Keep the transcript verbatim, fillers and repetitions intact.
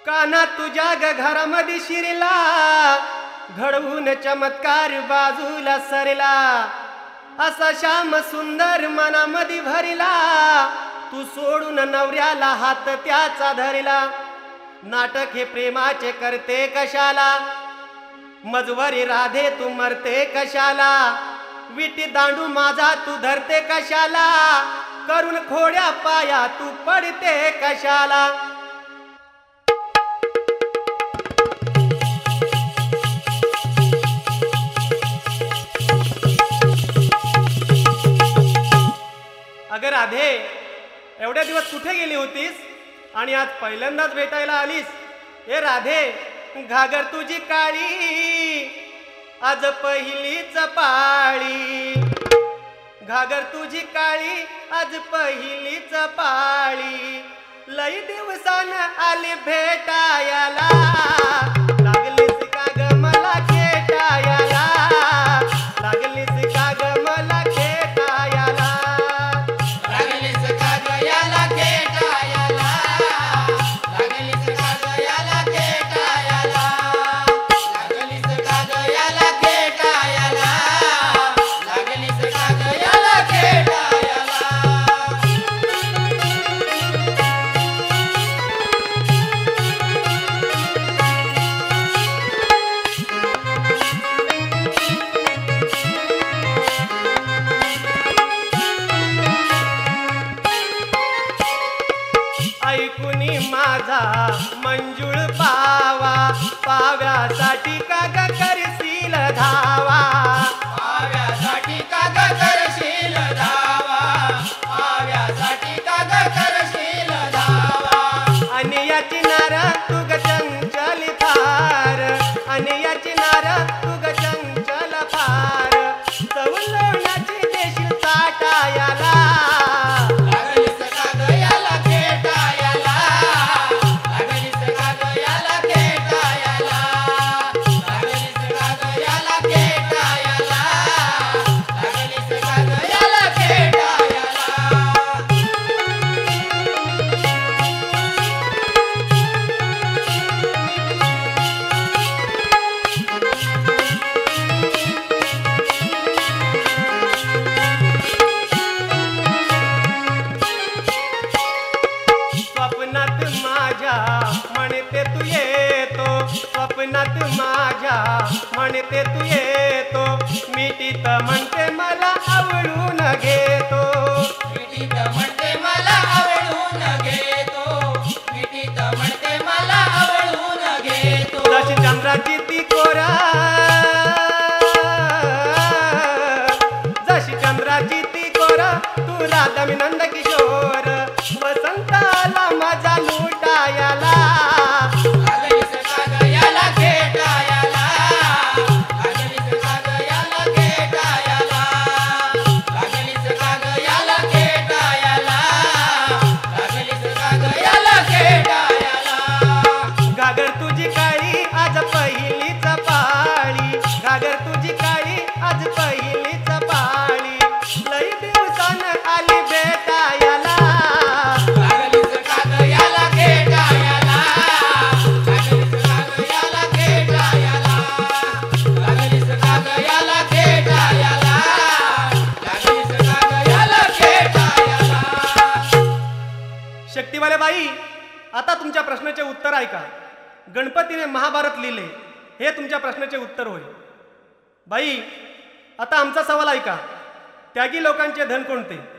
काना तुझ्या ग घरामध्ये शिरला, घडवून चमत्कार बाजूला सरला, असा श्याम सुंदर मनामध्ये भरला, तू सोडून नवऱ्याला हात त्याचा धरला। नाटक हे प्रेमाचे करते कशाला, मजवरी राधे तू मरते कशाला, विटी दांडू माझा तू धरते कशाला, करून खोड्या पाया तू पडते कशाला। अगं राधे, एवढ्या दिवस कुठे गेली होतीस आणि आज पहिल्यांदाच भेटायला आलीस? ए राधे, घागर तुझी काळी आज पहिलीच पाळी, घागर तुझी काळी आज पहिलीच पाळी, लई दिवसान आली भेटायला, लागलीस का ग मला खेटायला, लागलीस का ग मला खेटायला, लागलीस का ग याला खेटायला, लागलीस का ग याला खेटायला, लागलीस का ग याला खेटायला, लागलीस का ग याला खेटायला। ऐकुनी माझा मंजुळ पावा, पाव्यासाठी का ग करशील धावा, पाव्यासाठी का ग करशील धावा, पाव्यासाठी का ग करशील धावा, आणि याची नार तू ग चंचल फार, आणि याची नार तू ग चंचल फार, चवलोण्याची देशील ताटायाला, लागलीस का ग याला खेटायला, लागलीस का ग याला खेटायला, लागलीस का ग याला खेटायला, लागलीस का ग याला खेटायला। स्वप्नात माझ्या म्हणते तू येतो, स्वप्नात माझ्या म्हणते तू येतो, मिठीत म्हणते मला आवडून घेतो, मिठीत म्हणते मला आवडून घेतो, मिठीत म्हणते मला आवडून घेतो, जशी चंद्राची ती कोरा, जशी चंद्राची ती कोरा, तू राधा मी नंद किशोर, वसंत आला माझा लुटायाला, लागलीस का ग याला खेटायला, लागलीस का ग याला खेटायला, लागलीस का ग याला खेटायला, लागलीस का ग याला खेटायला। घागर तुझी काळी आज पहिलीच पाळी, घागर तुझी काळी आज पहिलीच पाळी, लई दिवसान आली भेटायला, लागलीस का ग याला खेटायला, लागलीस का ग याला खेटायला, लागलीस का ग याला खेटायला, लागलीस का ग याला खेटायला। शक्तिवाले बाई, आता तुमच्या प्रश्नाचे उत्तर ऐका। गणपतीने महाभारत लिहिले, हे तुमच्या प्रश्नाचे उत्तर होय। बाई, आता आमचा सवाल ऐका, त्यागी लोकांचे धन कोणते?